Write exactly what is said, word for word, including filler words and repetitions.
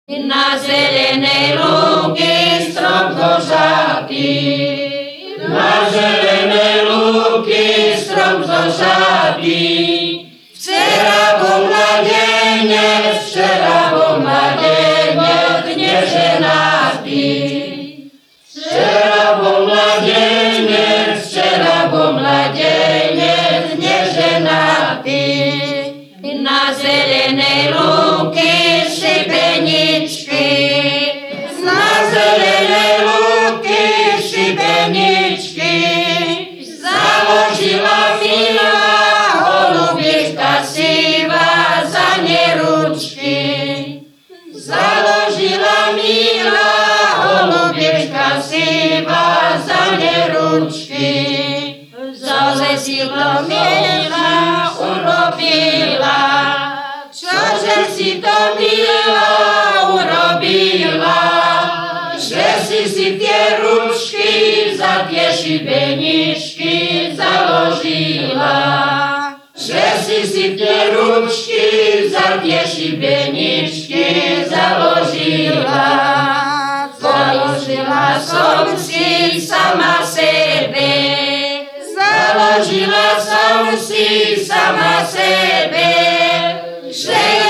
Na zelenej lúky strom zožatý. Na zelenej lúky strom zožatý. Včera bol mladenec, včera bol mladenec, neženatý. Včera bol mladenec, včera bol mladenec, neženatý. Na zelenej lúky šibeničky, na zelenej lúky šibeničky, založila milá holubička siva za neručky. Založila milá holubička siva za neručky. Zase si to milá urobila, čože si to milá urobila, že si si tie ručky za tie šibeničky založila. Že si si tie ručky za tie šibeničky založila. Založila som si sama sebe, založila som si sama sebe, že